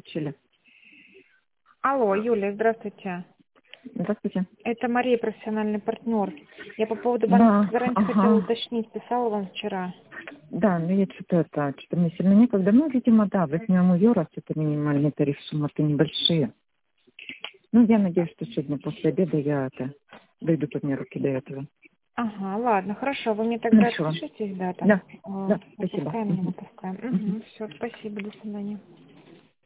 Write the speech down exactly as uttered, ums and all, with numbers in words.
отключили. Алло, Юлия, здравствуйте. Здравствуйте. Это Мария, профессиональный партнер. Я по поводу банковской Да, гарантии хотела ага. уточнить. Писала вам вчера. Да, но я что-то это, что-то мне сильно некогда. Ну, видимо, да, возьмем ее, раз это минимальный тариф, суммы-то небольшие. Ну, я надеюсь, что сегодня после обеда я это, дойдут от меня руки до этого. Ага, ладно, хорошо. Вы мне тогда Хорошо. отпишитесь, да, там. Да, э, да, спасибо. Выпускаем, не Мгм. выпускаем. Мгм. Угу, все, спасибо, до свидания.